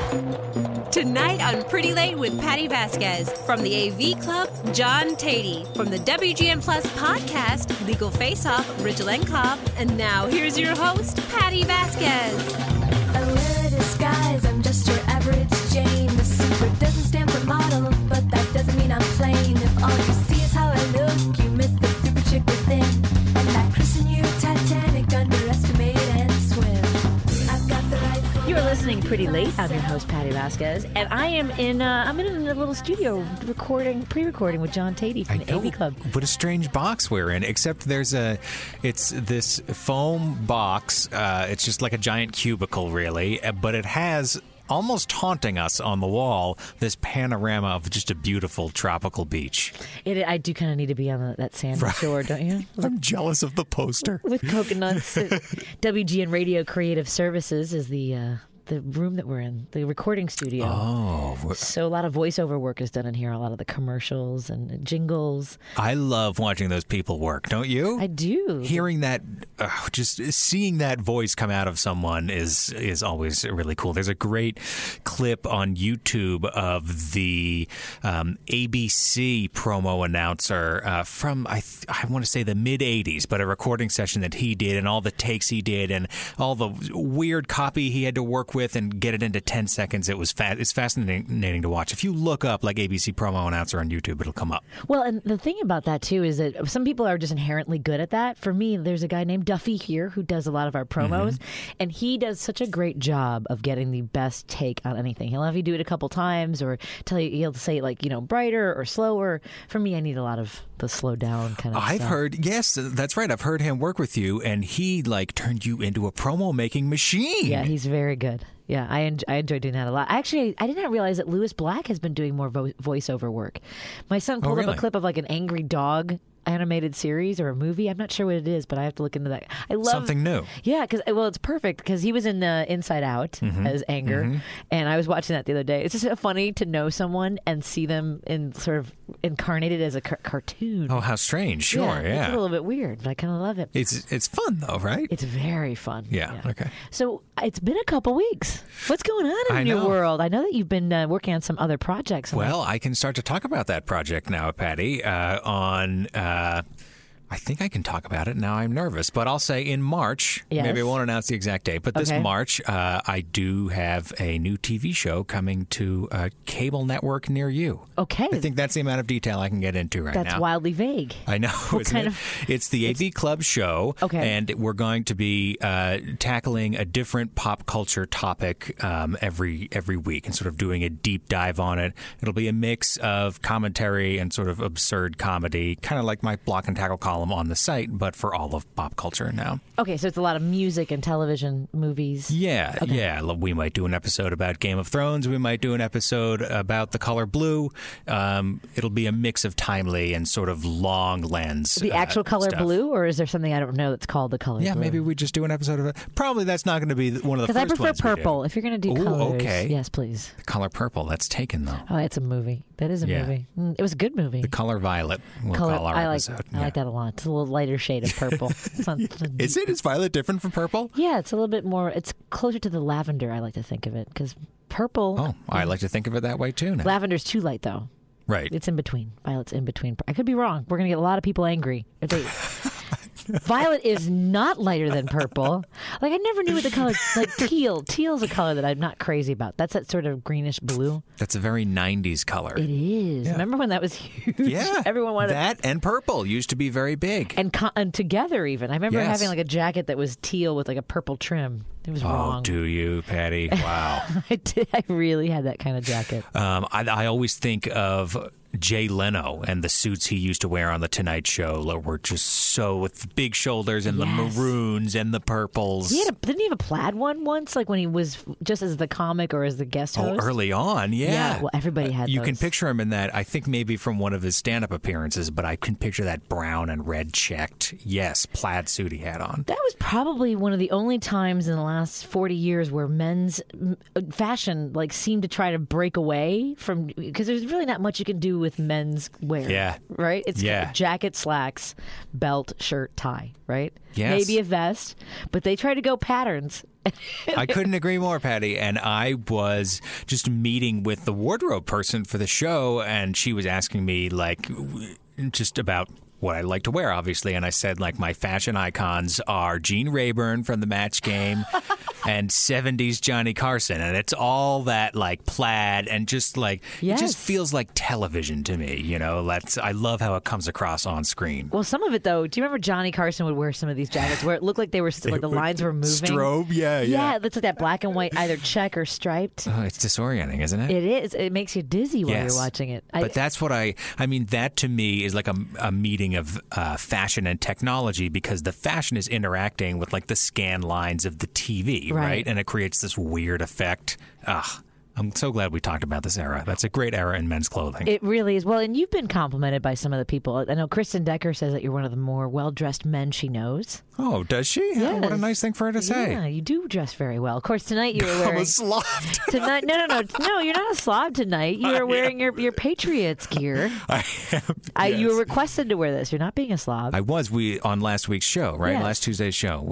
Tonight on Pretty Late with Patty Vasquez. From the AV Club, John Tatey. From the WGN Plus podcast, Legal Face Off, Rachel Enkoff. And now here's your host, Patty Vasquez. A little disguise, I'm just your average Jane. The super doesn't stand for model, but that doesn't mean I'm plain. If all you see is how I look, you miss the super chick within. And that christen you Titanic, underestimate and swim. I've got the right. You are listening Pretty Late. I'm your host, Patty Vasquez, and I'm in a little studio pre-recording with John Tatey from the AV Club. What a strange box we're in, except it's this foam box. It's just like a giant cubicle, really, but it has, almost haunting us on the wall, this panorama of just a beautiful tropical beach. I do kind of need to be on that sandy shore, don't you? I'm jealous of the poster. With coconuts. WGN Radio Creative Services is the room that we're in, the recording studio. Oh. So a lot of voiceover work is done in here, a lot of the commercials and jingles. I love watching those people work, don't you? I do. Hearing that, just seeing that voice come out of someone is always really cool. There's a great clip on YouTube of the ABC promo announcer from, I want to say the mid-'80s, but a recording session that he did and all the takes he did and all the weird copy he had to work with and get it into 10 seconds. It's fascinating to watch. If you look up like ABC promo announcer on YouTube, it'll come up. Well, and the thing about that too is that some people are just inherently good at that. For me, there's a guy named Duffy here who does a lot of our promos, and he does such a great job of getting the best take on anything. He'll have you do it a couple times or he'll say it like, brighter or slower. For me, I need a lot of the slow down kind of I've stuff. heard, yes, that's right. I've heard him work with you, and he turned you into a promo making machine. Yeah, he's very good. Yeah, I enjoy doing that a lot. Actually, I did not realize that Lewis Black has been doing more voiceover work. My son pulled up a clip of like an angry dog animated series or a movie. I'm not sure what it is, but I have to look into that. I love something new. Yeah, because it's perfect because he was in Inside Out as Anger, and I was watching that the other day. It's just funny to know someone and see them in sort of incarnated as a cartoon. Oh, how strange! Sure, yeah. It's a little bit weird, but I kind of love it. It's fun though, right? It's very fun. Yeah. Okay. So it's been a couple weeks. What's going on in your world? I know that you've been working on some other projects. Well, I can start to talk about that project now, Patty. I think I can talk about it now. I'm nervous, but I'll say in March. Yes. Maybe I won't announce the exact date, but this March, I do have a new TV show coming to a cable network near you. Okay. I think that's the amount of detail I can get into right now. That's wildly vague. I know. It's the AV Club show, and we're going to be tackling a different pop culture topic every week and sort of doing a deep dive on it. It'll be a mix of commentary and sort of absurd comedy, kind of like my Block and Tackle column on the site, but for all of pop culture now. Okay, so it's a lot of music and television, movies. Yeah, yeah. We might do an episode about Game of Thrones. We might do an episode about The Color Blue. It'll be a mix of timely and sort of long lens. The actual Color stuff. Blue, or is there something I don't know that's called The Color Blue? Yeah, maybe we just do an episode of it. Probably that's not going to be one of the first ones. Because I prefer purple. If you're going to do colors. Okay. Yes, please. The Color Purple. That's taken, though. Oh, it's a movie. That is a movie. It was a good movie. The Color Violet, we'll call our episode. I like that a lot. It's a little lighter shade of purple. Is it? Is violet different from purple? Yeah, it's a little bit more. It's closer to the lavender, I like to think of it, because purple. Oh, I like to think of it that way too now. Lavender's too light, though. Right. It's in between. Violet's in between. I could be wrong. We're going to get a lot of people angry. Violet is not lighter than purple. Like, I never knew what the color, like teal. Teal's a color that I'm not crazy about. That's that sort of greenish blue. That's a very 90s color. It is. Yeah. Remember when that was huge? Yeah. Everyone wanted that and purple used to be very big. And together even. I remember having like a jacket that was teal with like a purple trim. It was wrong. Oh, do you, Patty? Wow. I did. I really had that kind of jacket. I always think of Jay Leno and the suits he used to wear on The Tonight Show were just so with big shoulders and the maroons and the purples. Didn't he have a plaid one once, like when he was just as the comic or as the guest host? Oh, early on, yeah. Yeah, well, everybody had You those. can picture him in that, I think maybe from one of his stand-up appearances, but I can picture that brown and red checked, plaid suit he had on. That was probably one of the only times in the last 40 years where men's fashion seemed to try to break away from, because there's really not much you can do with men's wear. Yeah. Right? It's jacket, slacks, belt, shirt, tie, right? Yes. Maybe a vest, but they try to go patterns. I couldn't agree more, Patty. And I was just meeting with the wardrobe person for the show, and she was asking me, like, just about what I like to wear, obviously. And I said, like, my fashion icons are Gene Rayburn from the Match Game and 70s Johnny Carson. And it's all that, like, plaid and just, like, it just feels like television to me, you know? I love how it comes across on screen. Well, some of it, though, do you remember Johnny Carson would wear some of these jackets where it looked like they were still, like the lines were moving? Strobe, yeah. Yeah, it's like that black and white, either check or striped. Oh, it's disorienting, isn't it? It is. It makes you dizzy while you're watching it. But that's what I mean, that to me is like a meeting of fashion and technology, because the fashion is interacting with like the scan lines of the TV, right? And it creates this weird effect. I'm so glad we talked about this era. That's a great era in men's clothing. It really is. Well, and you've been complimented by some of the people. I know Kristen Decker says that you're one of the more well-dressed men she knows. Oh, does she? Yes. Oh, what a nice thing for her to say. Yeah, you do dress very well. Of course, tonight you were wearing... I'm a slob. Tonight, no, you're not a slob tonight. You were wearing your Patriots gear. I am. You were requested to wear this. You're not being a slob. I was. On last week's show, right? Yes. Last Tuesday's show.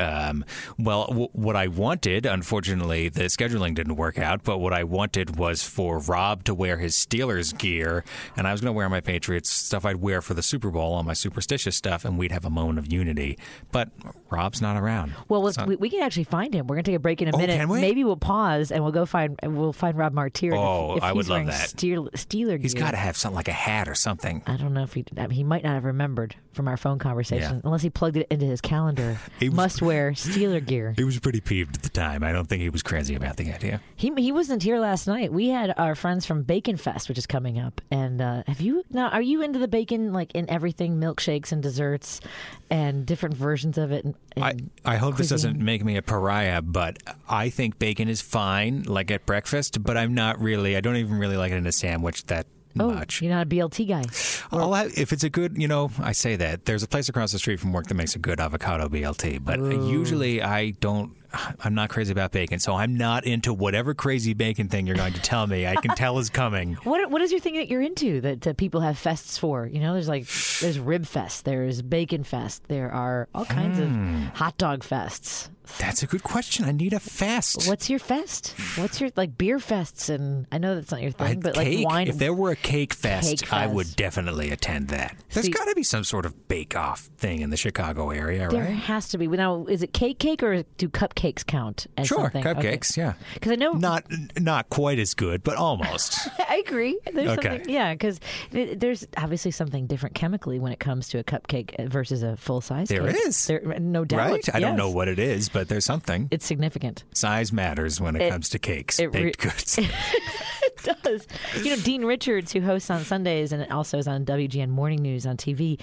What I wanted, unfortunately, the scheduling didn't work out, but what I wanted was for Rob to wear his Steelers gear, and I was going to wear my Patriots stuff I'd wear for the Super Bowl, all my superstitious stuff, and we'd have a moment of unity. But Rob's not around. Well, we can actually find him. We're going to take a break in a minute. Can we? Maybe we'll pause and we'll find Rob Martyr. Oh, if I would he's love wearing that. Steeler gear. He's got to have something like a hat or something. I don't know if he might not have remembered from our phone conversation, unless he plugged it into his calendar. Must wear Steeler gear. He was pretty peeved at the time. I don't think he was crazy about the idea. He wasn't here last night. We had our friends from Bacon Fest, which is coming up. And are you into the bacon, like in everything, milkshakes and desserts and different versions of it? I hope this cuisine? doesn't make me a pariah, but I think bacon is fine, like at breakfast, but I don't even really like it in a sandwich that much. You're not a BLT guy. If it's a good, I say that. There's a place across the street from work that makes a good avocado BLT, but usually I'm not crazy about bacon, so I'm not into whatever crazy bacon thing you're going to tell me. I can tell is coming. What is your thing that you're into that people have fests for? There's Rib Fest, there's Bacon Fest, there are all kinds of hot dog fests. That's a good question. I need a fest. What's your fest? What's your beer fests? And I know that's not your thing, but cake. Like wine. If there were a cake fest, I would definitely attend that. There's got to be some sort of bake-off thing in the Chicago area, there right? There has to be. Now, is it cake or do cupcakes count as something? Cupcakes, yeah. Because I know not quite as good, but almost. I agree. There's okay. Something, yeah, because there's obviously something different chemically when it comes to a cupcake versus a full-size cake. There is. No doubt. Right? I don't know what it is, but there's something. It's significant. Size matters when it comes to cakes, baked goods. It does. Dean Richards, who hosts on Sundays and also is on WGN Morning News on TV,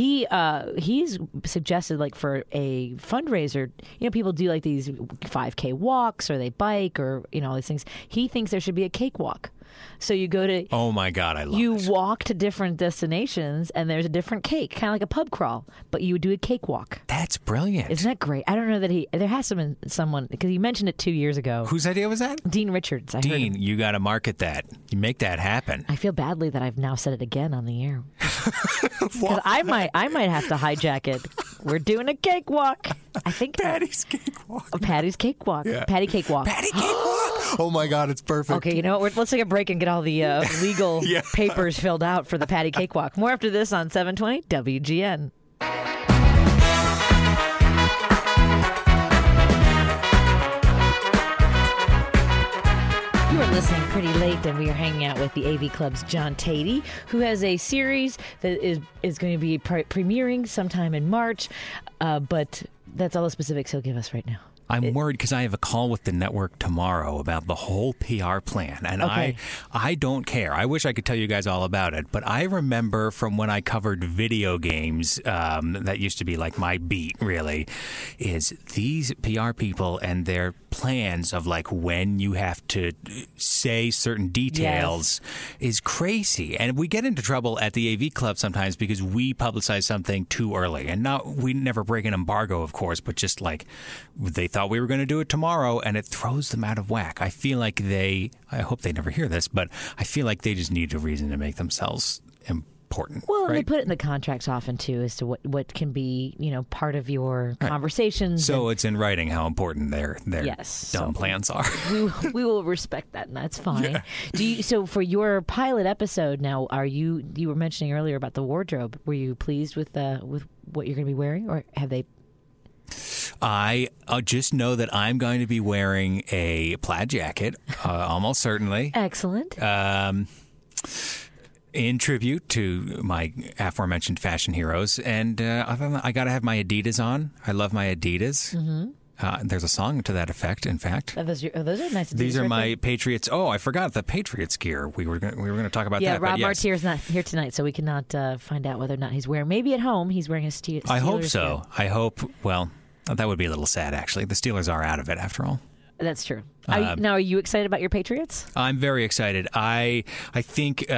he's suggested, like, for a fundraiser, people do like these 5K walks or they bike or, all these things. He thinks there should be a cake walk. So you go to... Oh, my God, I love it. You walk to different destinations, and there's a different cake, kind of like a pub crawl, but you would do a cake walk. That's brilliant. Isn't that great? I don't know that there has to have been someone, because he mentioned it 2 years ago. Whose idea was that? Dean Richards. Dean, you got to market that. You make that happen. I feel badly that I've now said it again on the air. Because I might have to hijack it. We're doing a cake walk. I think Patty's cake walk. Patty's cake walk. Yeah. Patty cake walk. Patty cake walk. Oh my God, it's perfect. Okay, you know what? Let's take a break and get all the legal papers filled out for the Patty cake walk. More after this on 720 WGN. You are listening pretty late, and we are hanging out with the AV Club's John Tatey, who has a series that is going to be premiering sometime in March, but that's all the specifics he'll give us right now. I'm worried because I have a call with the network tomorrow about the whole PR plan, and I don't care. I wish I could tell you guys all about it, but I remember from when I covered video games, that used to be like my beat, really, is these PR people and their plans of like when you have to say certain details is crazy. And we get into trouble at the AV Club sometimes because we publicize something too early. And we never break an embargo, of course, but just like they thought we were going to do it tomorrow and it throws them out of whack. I feel like I hope they never hear this, but I feel like they just need a reason to make themselves important. Well, and right? they put it in the contracts often too as to what can be, part of your conversations. So it's in writing how important their dumb plans are. we will respect that, and that's fine. Yeah. So for your pilot episode now, you were mentioning earlier about the wardrobe. Were you pleased with what you're going to be wearing, or have they? I just know that I'm going to be wearing a plaid jacket, almost certainly. Excellent. In tribute to my aforementioned fashion heroes. And other than that, I got to have my Adidas on. I love my Adidas. Mm-hmm. There's a song to that effect, in fact. Those are nice Adidas. These are right my there. Patriots. Oh, I forgot the Patriots gear. We were going to talk about that. Yeah, Rob Martier is not here tonight, so we cannot find out whether or not he's wearing. Maybe at home he's wearing a Steelers. I hope so. gear. I hope. Well, that would be a little sad, actually. The Steelers are out of it, after all. That's true. Now, are you excited about your Patriots? I'm very excited. I think.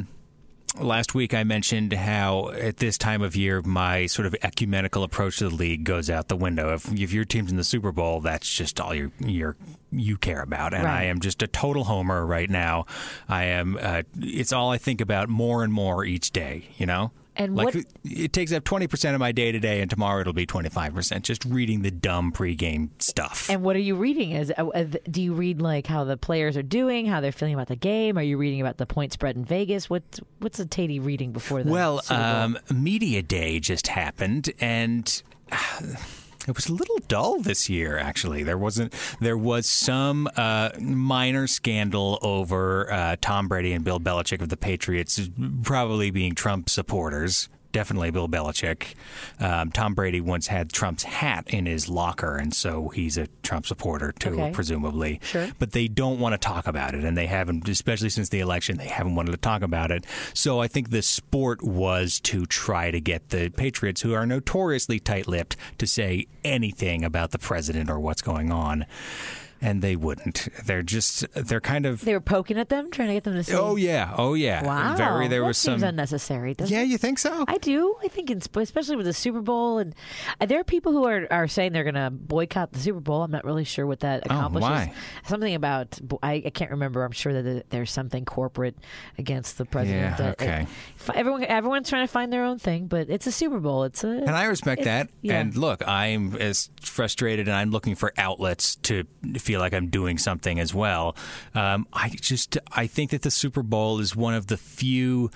Last week I mentioned how at this time of year my sort of ecumenical approach to the league goes out the window. If your team's in the Super Bowl, that's just all you care about. And right. I am just a total homer right now. I am. It's all I think about more and more each day. And like it takes up 20% of my day today, and tomorrow it'll be 25%. Just reading the dumb pregame stuff. And what are you reading? Do you read like how the players are doing, how they're feeling about the game? Are you reading about the point spread in Vegas? What's a Tatey reading before the Super Bowl? Media Day just happened, and it was a little dull this year, actually. There was some minor scandal over Tom Brady and Bill Belichick of the Patriots probably being Trump supporters. Definitely Bill Belichick. Tom Brady once had Trump's hat in his locker, and so he's a Trump supporter too, presumably. Sure. But they don't want to talk about it, and they haven't, especially since the election, they haven't wanted to talk about it. So I think the sport was to try to get the Patriots, who are notoriously tight-lipped, to say anything about the president or what's going on. And they wouldn't. They're kind of. They were poking at them, trying to get them to say. Oh yeah. Wow. There seems unnecessary. Doesn't Yeah, it? you think so? I do. I think, especially with the Super Bowl, and there are people who are saying they're going to boycott the Super Bowl. I'm not really sure what that accomplishes. Why? Something about I can't remember. I'm sure that there's something corporate against the president. Yeah. Okay. Everyone's trying to find their own thing, but it's a Super Bowl. And I respect that. Yeah. And look, I'm as frustrated, and I'm looking for outlets to feel like I'm doing something as well. I think that the Super Bowl is one of the few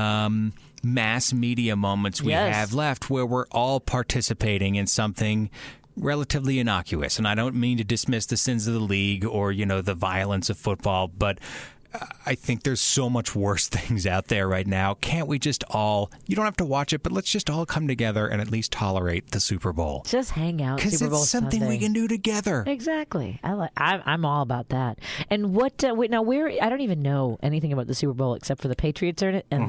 mass media moments we have left where we're all participating in something relatively innocuous. And I don't mean to dismiss the sins of the league or, the violence of football, but I think there's so much worse things out there right now. Can't we just all, you don't have to watch it, but let's just all come together and at least tolerate the Super Bowl. Just hang out. Because it's something Sunday. we can do together. Exactly. I'm all about that. And what, now where, I don't even know anything about the Super Bowl except for the Patriots are in it and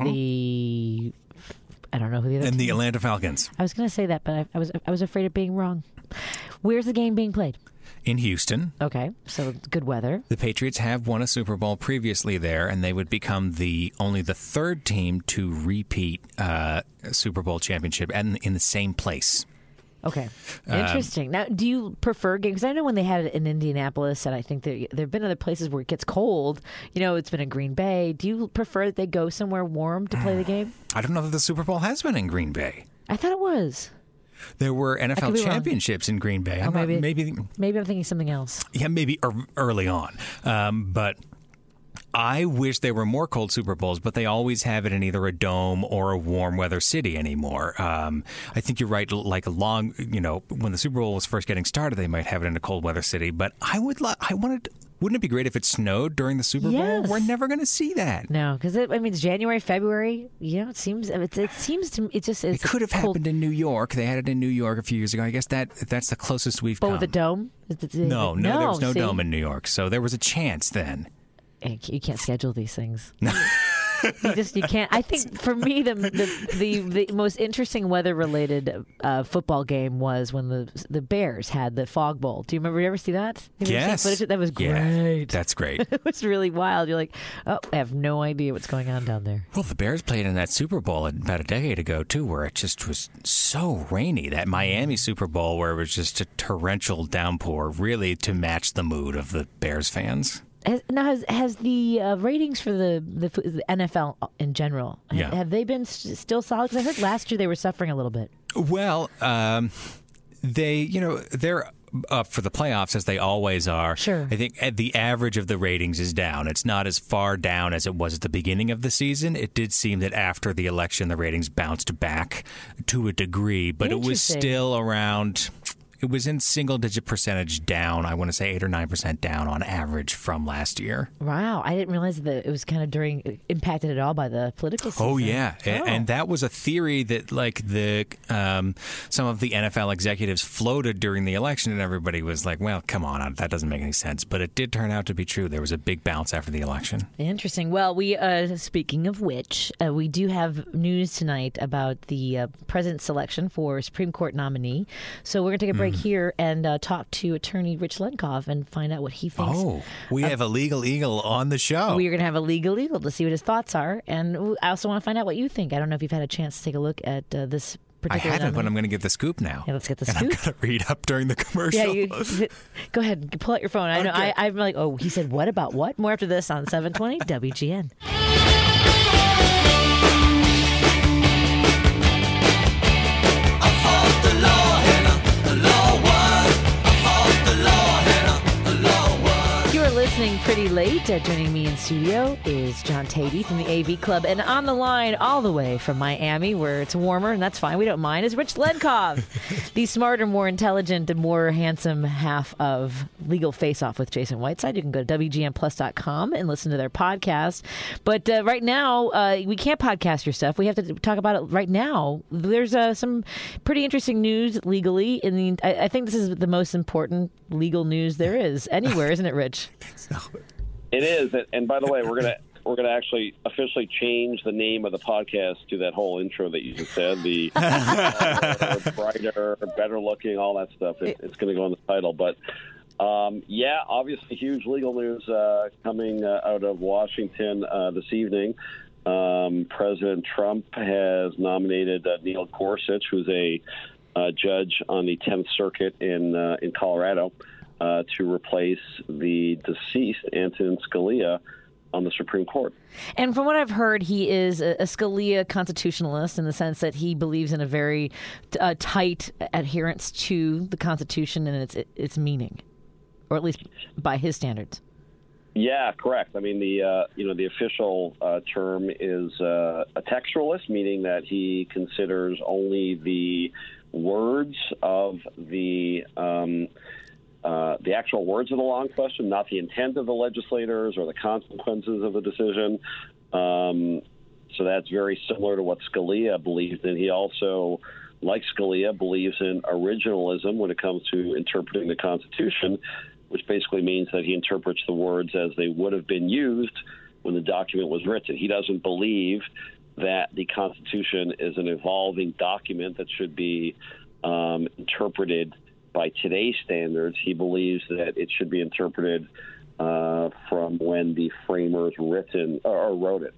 I don't know who the other And team the Atlanta Falcons. I was going to say that, but I was afraid of being wrong. Where's the game being played? In Houston. Okay, so good weather. The Patriots have won a Super Bowl previously there, and they would become only the third team to repeat a Super Bowl championship and in the same place. Okay, interesting. Now, do you prefer games? Because I know when they had it in Indianapolis, and I think there have been other places where it gets cold. It's been in Green Bay. Do you prefer that they go somewhere warm to play the game? I don't know that the Super Bowl has been in Green Bay. I thought it was. There were NFL championships in Green Bay. Maybe I'm thinking something else. Yeah, maybe early on. But I wish there were more cold Super Bowls, but they always have it in either a dome or a warm weather city anymore. I think you're right. Like when the Super Bowl was first getting started, they might have it in a cold weather city. But wouldn't it be great if it snowed during the Super Bowl? We're never going to see that. No, because it's January, February. It seems to me it could have happened in New York. They had it in New York a few years ago. I guess that's the closest we've come. But with a dome? No, there was no dome in New York, so there was a chance then. You can't schedule these things. You can't. I think for me, the most interesting weather-related football game was when the Bears had the Fog Bowl. Do you remember? You ever see that? Yes. That was great. Yeah, that's great. It was really wild. You're like, oh, I have no idea what's going on down there. Well, the Bears played in that Super Bowl about a decade ago, too, where it just was so rainy. That Miami Super Bowl where it was just a torrential downpour, really to match the mood of the Bears fans. Has the ratings for the NFL in general, Yeah. have they been still solid? Because I heard last year they were suffering a little bit. Well, they're up for the playoffs as they always are. Sure. I think the average of the ratings is down. It's not as far down as it was at the beginning of the season. It did seem that after the election, the ratings bounced back to a degree, but it was still around. It was in single-digit percentage down. I want to say 8 or 9% down on average from last year. Wow, I didn't realize that it was kind of impacted at all by the political season. Oh yeah, and that was a theory that some of the NFL executives floated during the election, and everybody was like, "Well, come on, that doesn't make any sense." But it did turn out to be true. There was a big bounce after the election. Interesting. Well, we speaking of which, we do have news tonight about the president's selection for Supreme Court nominee. So we're going to take a break here and talk to attorney Rich Lenkov and find out what he thinks. Oh, we have a legal eagle on the show. We are going to have a legal eagle to see what his thoughts are. And I also want to find out what you think. I don't know if you've had a chance to take a look at this particular I haven't, but I'm going to get the scoop now. Yeah, let's get the scoop. And I'm going to read up during the commercial. Yeah, go ahead. Pull out your phone. I know. Okay. I'm like, oh, he said what about what? More after this on 720 WGN. Listening pretty late. Joining me in studio is John Tatey from the AV Club, and on the line all the way from Miami, where it's warmer, and that's fine, we don't mind, is Rich Lenkov, the smarter, more intelligent, and more handsome half of Legal Face Off with Jason Whiteside. You can go to WGNplus.com and listen to their podcast. But right now, we can't podcast your stuff. We have to talk about it right now. There's some pretty interesting news legally. I think this is the most important legal news there is anywhere, isn't it, Rich? It is, and by the way, we're gonna actually officially change the name of the podcast to that whole intro that you just said. The brighter, better looking, all that stuff. It's going to go in the title, but obviously, huge legal news coming out of Washington this evening. President Trump has nominated Neil Gorsuch, who's a judge on the 10th Circuit in Colorado, to replace the deceased Antonin Scalia on the Supreme Court. And from what I've heard, he is a Scalia constitutionalist in the sense that he believes in a very tight adherence to the Constitution and its meaning, or at least by his standards. Yeah, correct. I mean, the official term is a textualist, meaning that he considers only the words of the actual words of the law in question, not the intent of the legislators or the consequences of the decision. So that's very similar to what Scalia believed in. He also, like Scalia, believes in originalism when it comes to interpreting the Constitution, which basically means that he interprets the words as they would have been used when the document was written. He doesn't believe that the Constitution is an evolving document that should be interpreted by today's standards. He believes that it should be interpreted from when the framers wrote it.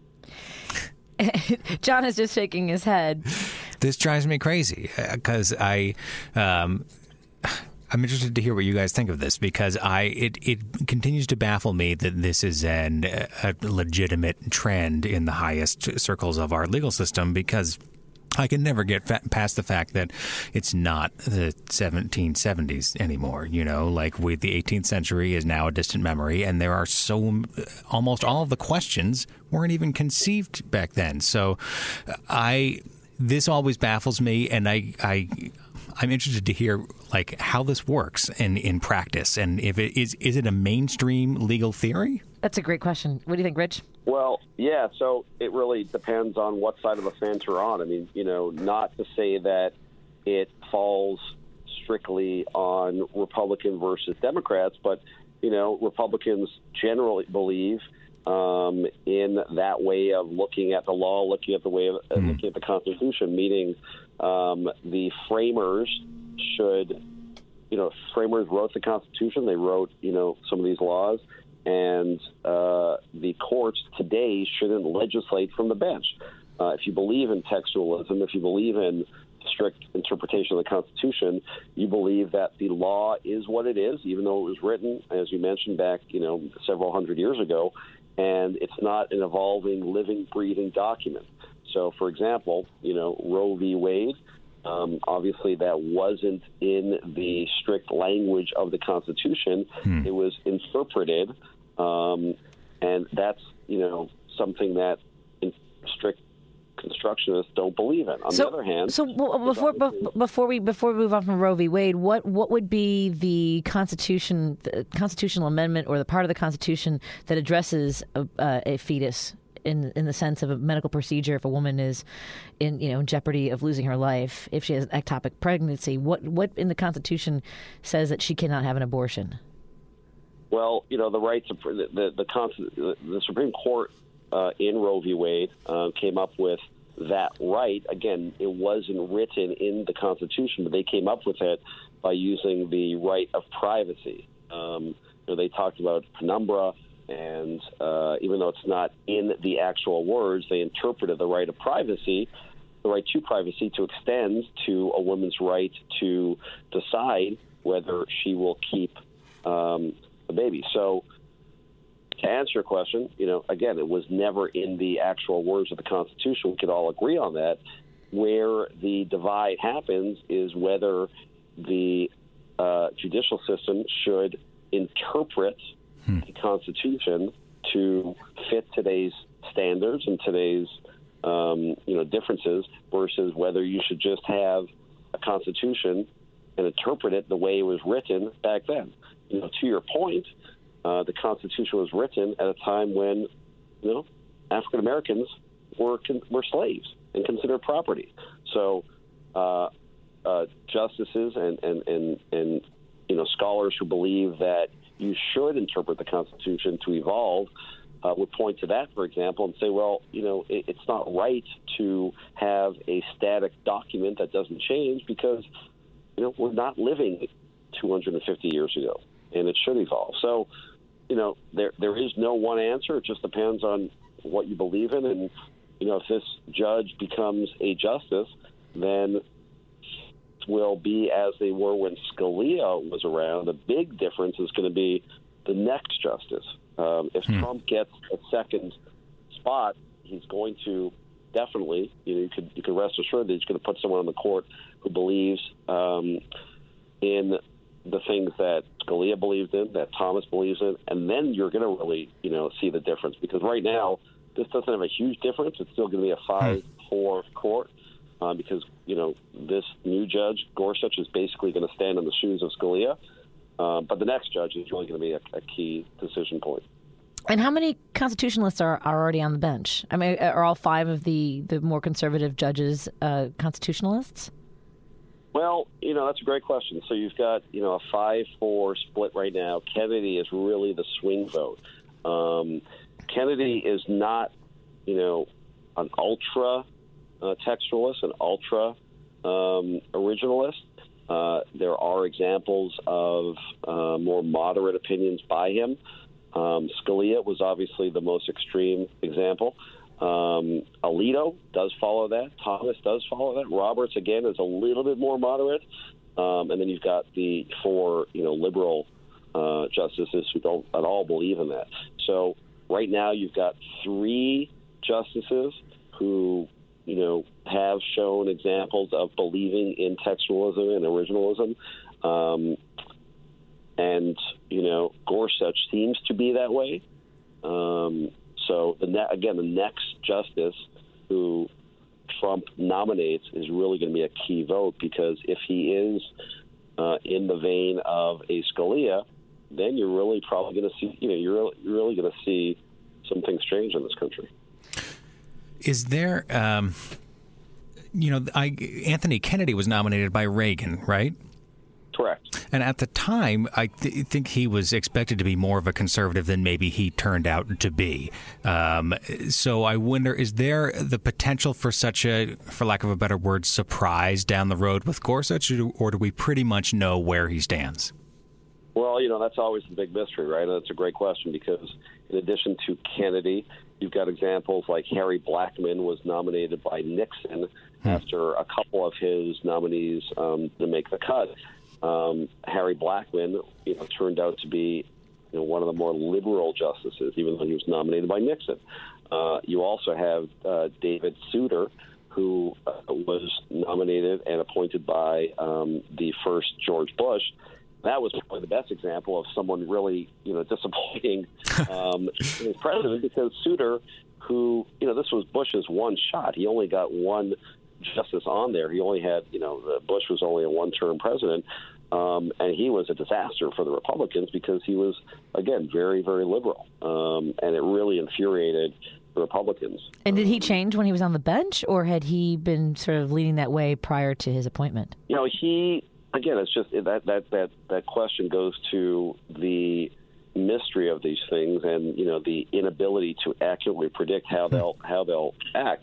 John is just shaking his head. This drives me crazy because I'm interested to hear what you guys think of this, because it continues to baffle me that this is a legitimate trend in the highest circles of our legal system, because I can never get past the fact that it's not the 1770s anymore. With the 18th century is now a distant memory, and there are almost all of the questions weren't even conceived back then. So this always baffles me, and I'm interested to hear how this works in practice, and if it is it a mainstream legal theory? That's a great question. What do you think, Rich? Well, yeah, so it really depends on what side of the fence you're on. I mean, not to say that it falls strictly on Republican versus Democrats, but, Republicans generally believe in that way of looking at the law, looking at the way of looking at the Constitution, meaning the framers should, framers wrote the Constitution, they wrote, some of these laws, and the courts today shouldn't legislate from the bench. If you believe in textualism, if you believe in strict interpretation of the Constitution, you believe that the law is what it is, even though it was written, as you mentioned, back, several hundred years ago, and it's not an evolving, living, breathing document. So, for example, Roe v. Wade, obviously that wasn't in the strict language of the Constitution. It was interpreted, and that's, something that strict constructionists don't believe in. On the other hand, before we move on from Roe v. Wade, what would be the constitutional amendment or the part of the Constitution that addresses a fetus in the sense of a medical procedure if a woman is in jeopardy of losing her life if she has an ectopic pregnancy? What in the Constitution says that she cannot have an abortion? Well, the rights of the Supreme Court in Roe v. Wade came up with that right. Again, it wasn't written in the Constitution, but they came up with it by using the right of privacy. They talked about penumbra, and even though it's not in the actual words, they interpreted the right of privacy, the right to privacy, to extend to a woman's right to decide whether she will keep the baby. So, to answer your question, again, it was never in the actual words of the Constitution. We could all agree on that. Where the divide happens is whether the judicial system should interpret the Constitution to fit today's standards and today's, differences, versus whether you should just have a Constitution and interpret it the way it was written back then. To your point, the Constitution was written at a time when, African Americans were slaves and considered property. So, justices and scholars who believe that you should interpret the Constitution to evolve would point to that, for example, and say, well, it's not right to have a static document that doesn't change because, we're not living 250 years ago, and it should evolve. So, there is no one answer. It just depends on what you believe in. And, if this judge becomes a justice, then it will be as they were when Scalia was around. The big difference is going to be the next justice. If Trump gets a second spot, he's going to definitely, you could rest assured that he's going to put someone on the court who believes in the things that Scalia believed in, that Thomas believes in, and then you're going to really, see the difference. Because right now, this doesn't have a huge difference. It's still going to be a 5-4 court because, this new judge, Gorsuch, is basically going to stand in the shoes of Scalia. But the next judge is really going to be a key decision point. And how many constitutionalists are already on the bench? I mean, are all 5 of the more conservative judges constitutionalists? Well, that's a great question. So you've got, a 5-4 split right now. Kennedy is really the swing vote. Kennedy is not, an ultra textualist, an ultra originalist. There are examples of more moderate opinions by him. Scalia was obviously the most extreme example. Alito does follow that. Thomas does follow that. Roberts, again, is a little bit more moderate. And then you've got the 4, liberal justices who don't at all believe in that. So right now you've got 3 justices who, have shown examples of believing in textualism and originalism. And, Gorsuch seems to be that way. So, the next justice who Trump nominates is really going to be a key vote, because if he is in the vein of a Scalia, then you're really probably going to see, you're really going to see something strange in this country. Is there, Anthony Kennedy was nominated by Reagan, right? Correct. And at the time, I think he was expected to be more of a conservative than maybe he turned out to be. So I wonder, is there the potential for such a, for lack of a better word, surprise down the road with Gorsuch, or do we pretty much know where he stands? Well, that's always the big mystery, right? And that's a great question because in addition to Kennedy, you've got examples like Harry Blackmun was nominated by Nixon after a couple of his nominees to make the cut. Harry Blackmun, turned out to be one of the more liberal justices, even though he was nominated by Nixon. You also have David Souter, who was nominated and appointed by the first George Bush. That was probably the best example of someone really, disappointing his president, because Souter, who, this was Bush's one shot. He only got one justice on there. He only had, Bush was only a one-term president, and he was a disaster for the Republicans because he was, again, very, very liberal, and it really infuriated the Republicans. And did he change when he was on the bench, or had he been sort of leading that way prior to his appointment? Again, it's just that question goes to the mystery of these things, and the inability to accurately predict how they'll act.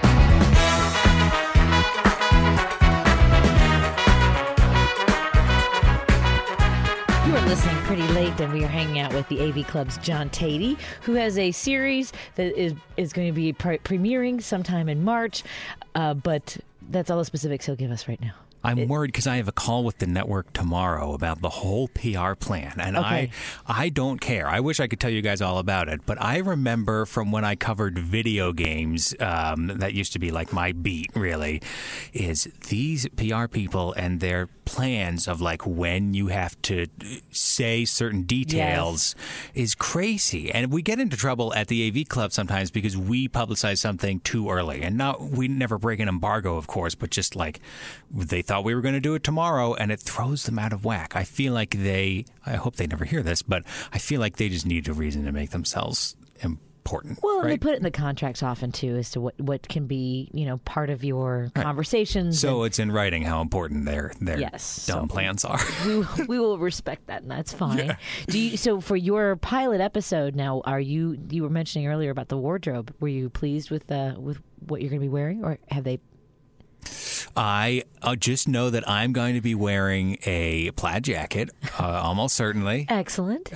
You are listening pretty late, and we are hanging out with the AV Club's John Tatey, who has a series that is going to be premiering sometime in March, but that's all the specifics he'll give us right now. I'm worried because I have a call with the network tomorrow about the whole PR plan, and okay. I don't care. I wish I could tell you guys all about it, but I remember from when I covered video games, that used to be like my beat, really, is these PR people and their plans of like when you have to say certain details is crazy. And we get into trouble at the AV Club sometimes because we publicize something too early. And we never break an embargo, of course, but just like they thought we were going to do it tomorrow, and it throws them out of whack. I feel like I hope they never hear this, but I feel like they just need a reason to make themselves important. Well, and right? they put it in the contracts often, too, as to what can be, part of your conversations. So it's in writing how important their dumb plans are. we will respect that, and that's fine. Yeah. So for your pilot episode now, you were mentioning earlier about the wardrobe. Were you pleased with what you're going to be wearing, or have they? I just know that I'm going to be wearing a plaid jacket, almost certainly. Excellent.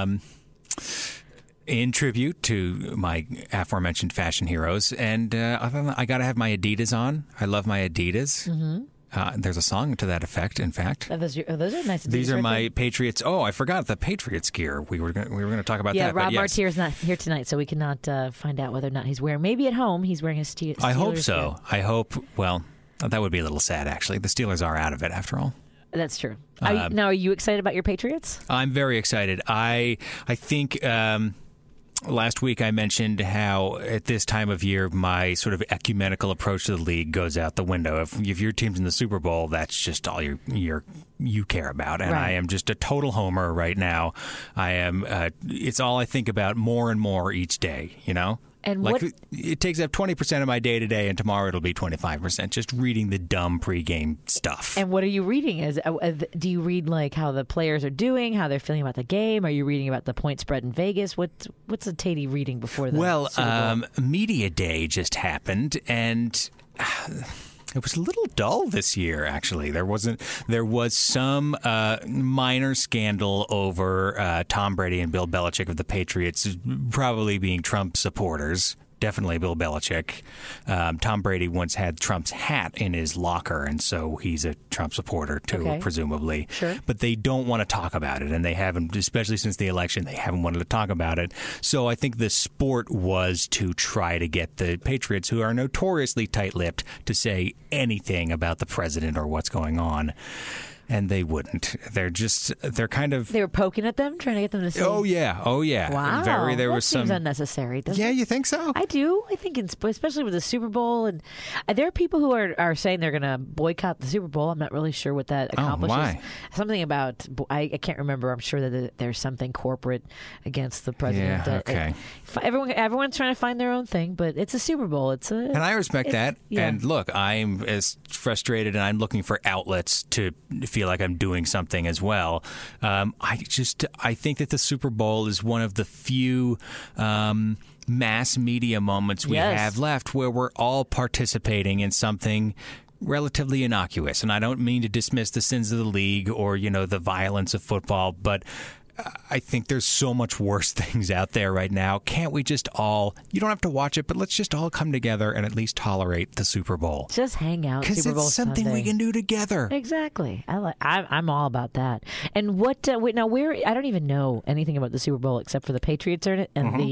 In tribute to my aforementioned fashion heroes. And I got to have my Adidas on. I love my Adidas. Mm-hmm. There's a song to that effect, in fact. Those are nice Adidas. These are my Patriots. Oh, I forgot the Patriots gear. We were going to talk about that. Yeah, Rob Martier is not here tonight, so we cannot find out whether or not he's wearing. Maybe at home he's wearing a Steelers. I hope so. Gear. I hope. Well, that would be a little sad, actually. The Steelers are out of it, after all. That's true. Now, are you excited about your Patriots? I'm very excited. I think last week I mentioned how at this time of year my sort of ecumenical approach to the league goes out the window. If your team's in the Super Bowl, that's just all you care about. And right. I am just a total homer right now. I am. It's all I think about more and more each day. And like it takes up 20% of my day today, and tomorrow it'll be 25%. Just reading the dumb pregame stuff. And what are you reading? Do you read like how the players are doing, how they're feeling about the game? Are you reading about the point spread in Vegas? What's a Tatey reading before the Super Bowl? Media Day just happened, and it was a little dull this year, actually. There was some minor scandal over Tom Brady and Bill Belichick of the Patriots probably being Trump supporters. Definitely Bill Belichick. Tom Brady once had Trump's hat in his locker, and so he's a Trump supporter too, presumably. Sure. But they don't want to talk about it, and they haven't, especially since the election, they haven't wanted to talk about it. So I think the sport was to try to get the Patriots, who are notoriously tight-lipped, to say anything about the president or what's going on. And they wouldn't. They're kind of... They were poking at them, trying to get them to say... Oh, yeah. Wow. There seems unnecessary, doesn't it? Yeah, you think so? I do. I think, especially with the Super Bowl. And there are people who are saying they're going to boycott the Super Bowl. I'm not really sure what that accomplishes. Oh, why? Something about... I can't remember. I'm sure that there's something corporate against the president. Yeah, okay. everyone's trying to find their own thing, but it's a Super Bowl. And I respect that. Yeah. And look, I'm as frustrated, and I'm looking for outlets to feel like I'm doing something as well. I think that the Super Bowl is one of the few mass media moments we have left where we're all participating in something relatively innocuous. And I don't mean to dismiss the sins of the league or, the violence of football, but I think there's so much worse things out there right now. Can't we just all, you don't have to watch it, but let's just all come together and at least tolerate the Super Bowl. Just hang out. Because it's something Sunday. we can do together. Exactly. I'm all about that. And what, now where, I don't even know anything about the Super Bowl except for the Patriots are in it and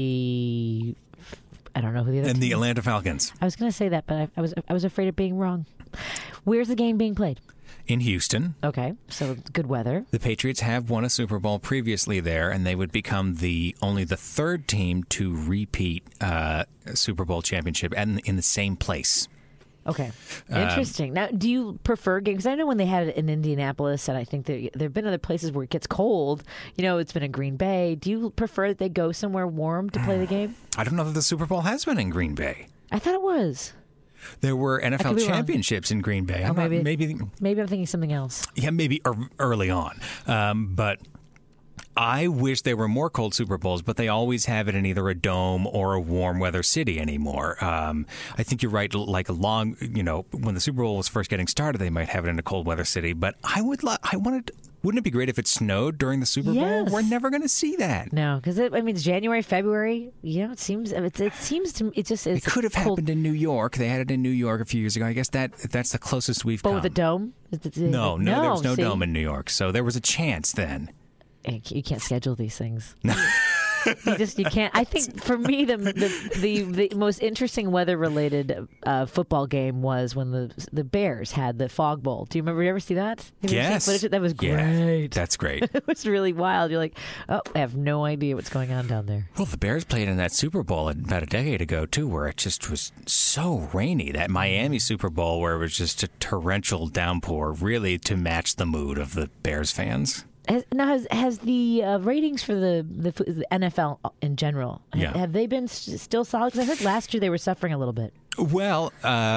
I don't know who the other and team the is. Atlanta Falcons. I was going to say that, but I was afraid of being wrong. Where's the game being played? In Houston. Okay, so good weather. The Patriots have won a Super Bowl previously there, and they would become only the third team to repeat a Super Bowl championship and in the same place. Okay, interesting. Now, do you prefer games? Because I know when they had it in Indianapolis, and I think there have been other places where it gets cold. It's been in Green Bay. Do you prefer that they go somewhere warm to play the game? I don't know that the Super Bowl has been in Green Bay. I thought it was. There were NFL championships in Green Bay. Maybe I'm thinking something else. Yeah, maybe early on. But I wish there were more cold Super Bowls, but they always have it in either a dome or a warm weather city anymore. I think you're right. Like when the Super Bowl was first getting started, they might have it in a cold weather city. But wouldn't it be great if it snowed during the Super Bowl? We're never going to see that. No, because it's January, February. It seems to me it could have happened in New York. They had it in New York a few years ago. I guess that's the closest we've come. But with a dome? No, there was no dome in New York, so there was a chance then. You can't schedule these things. You can't. I think for me the most interesting weather related football game was when the Bears had the Fog Bowl. Do you remember? You ever see that? Yes, that was great. Yeah, that's great. It was really wild. You're like, I have no idea what's going on down there. Well, the Bears played in that Super Bowl about a decade ago too, where it just was so rainy. That Miami Super Bowl where it was just a torrential downpour, really to match the mood of the Bears fans. Has the ratings for the NFL in general, have they been still solid? Because I heard last year they were suffering a little bit. Well,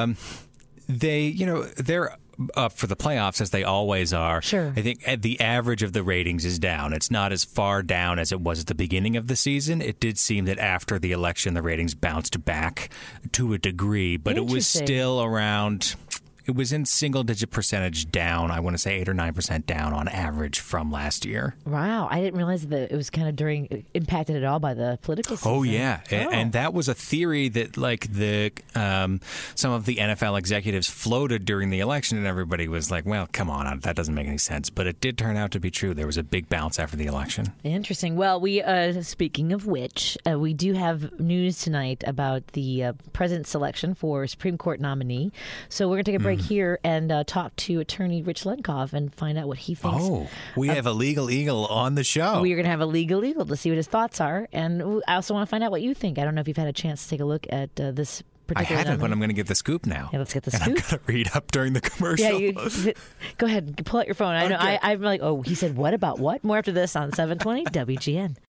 they're up for the playoffs as they always are. Sure. I think the average of the ratings is down. It's not as far down as it was at the beginning of the season. It did seem that after the election, the ratings bounced back to a degree, but it was still around... It was in single-digit percentage down. I want to say 8 or 9% down on average from last year. Wow, I didn't realize that it was kind of impacted at all by the political season. Oh yeah, and that was a theory that some of the NFL executives floated during the election, and everybody was like, "Well, come on, that doesn't make any sense." But it did turn out to be true. There was a big bounce after the election. Interesting. Well, we speaking of which, we do have news tonight about the president's selection for Supreme Court nominee. So we're going to take a break here and talk to attorney Rich Lenkov and find out what he thinks. Oh, we have a legal eagle on the show. We are going to have a legal eagle to see what his thoughts are. And I also want to find out what you think. I don't know if you've had a chance to take a look at this particular I haven't, but I'm going to get the scoop now. Yeah, let's get the and scoop. I'm going to read up during the commercial. Yeah, go ahead. Pull out your phone. I know. Okay. I'm like, he said, what about what? More after this on 720 WGN.